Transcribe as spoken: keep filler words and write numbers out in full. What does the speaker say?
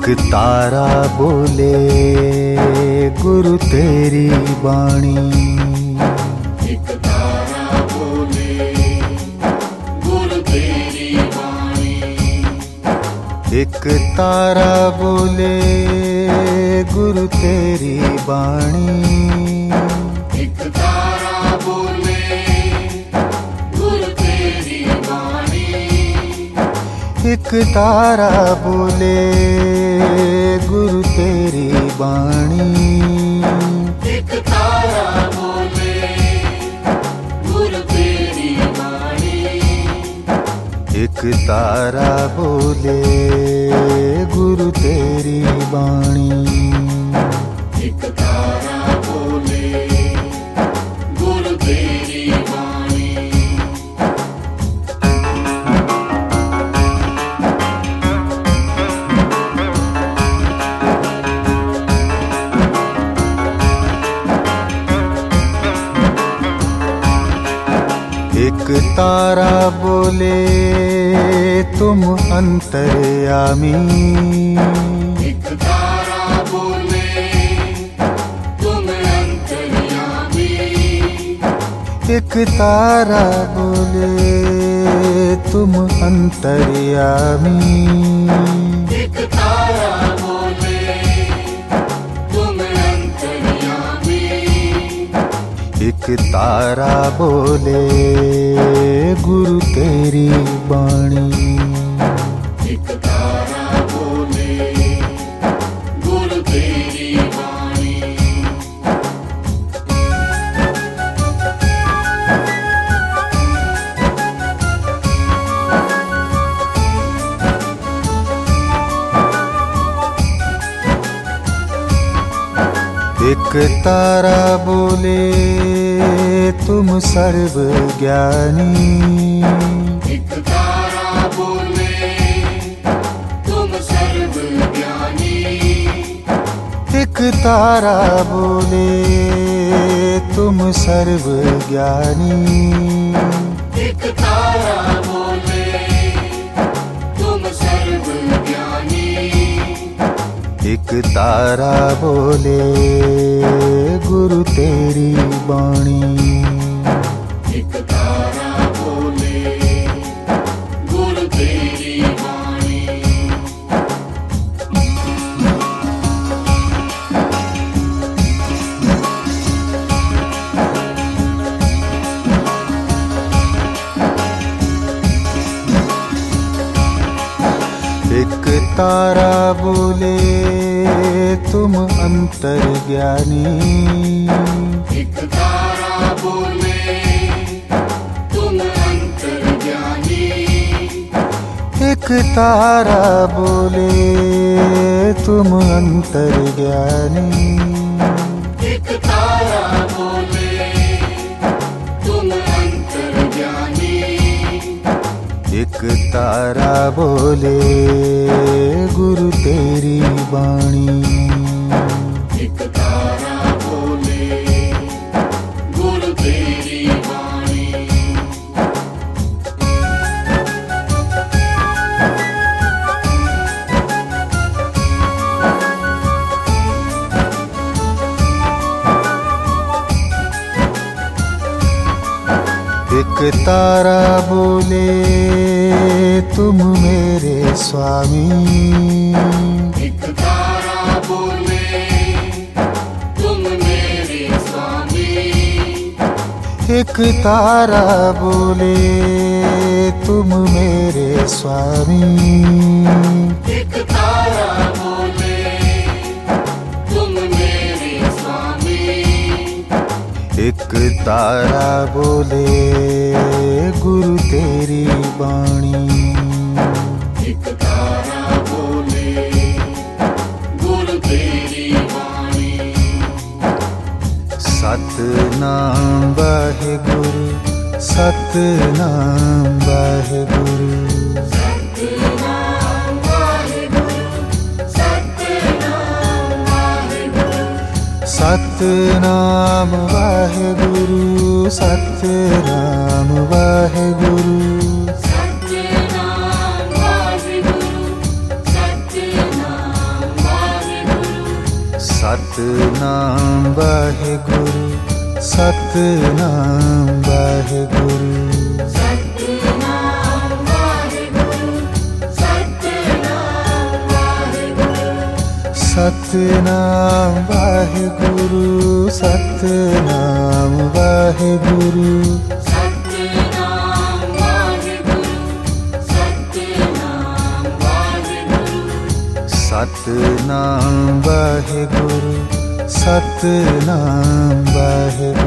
एक तारा बोले गुरु तेरी बाणी, एक तारा बोले गुरु तेरी बाणी, एक तारा बोले गुरु तेरी बाणी, एक तारा बोले गुरु तेरी बाणी, एक तारा बोले गुरु तेरी बाणी, एक तारा बोले गुरु तेरी बाणी, एक तारा बोले गुरु तेरी बाणी, एक तारा बोले गुरु तेरी बाणी। एक तारा बोले तुम अंतर्यामी, एक तारा बोले तुम अंतर्यामी, एक तारा बोले तुम अंतर्यामी, एक तारा बोले तुम अंतर्यामी, एक तारा बोले गुरु तेरी बाणी, एक तारा बोले गुरु तेरी बाणी। एक तारा बोले तुम सर्वज्ञानी, एक तारा बोले तुम सर्वज्ञानी, एक तारा बोले तुम सर्वज्ञानी, एक तारा बोले तुम सर्वज्ञानी, एक तारा बोले गुरु तेरी बाणी, एक तारा बोले गुरु तेरी बाणी। एक तारा बोले तुम अंतर्ज्ञानी, एक तारा बोले तुम अंतर्ज्ञानी, एक तारा बोले तुम अंतर्ज्ञानी, एक तारा बोले तुम अंतर्ज्ञानी, एक तारा बोले गुरु तेरी बाणी, एक तारा बोले गुरु तेरी बाणी। एक तारा बोले तुम मेरे स्वामी, एक तारा बोले तुम मेरे स्वामी, एक तारा बोले तुम मेरे स्वामी, एक तारा बोले तुम मेरे स्वामी, एक तारा बोले गुरु तेरी बाणी, एक तारा बोले गुरु तेरी बाणी। सतनाम वाहेगुरु, सतनाम वाहेगुरु, सतनाम वाहेगुरु, सतनाम वाहेगुरु, सतनाम वाहेगुरु, सतनाम वाहेगुरु, सतनाम वाहेगुरु, सतनाम ਸਤਿਨਾਮ ਵਾਹਿਗੁਰੂ ਸਤਿਨਾਮ ਵਾਹਿਗੁਰੂ ਸਤਿਨਾਮ ਵਾਹਿਗੁਰੂ ਸਤਿਨਾਮ ਵਾਹਿਗੁਰੂ ਸਤਿਨਾਮ ਵਾਹਿਗੁਰੂ ਸਤਿਨਾਮ ਵਾਹਿਗੁਰੂ ਸਤਿਨਾਮ ਵਾਹਿਗੁਰੂ ਸਤਿਨਾਮ ਵਾਹਿਗੁਰੂ ਸਤਿਨਾਮ ਵਾਹਿਗੁਰੂ ਸਤਿਨਾਮ ਵਾਹਿਗੁਰੂ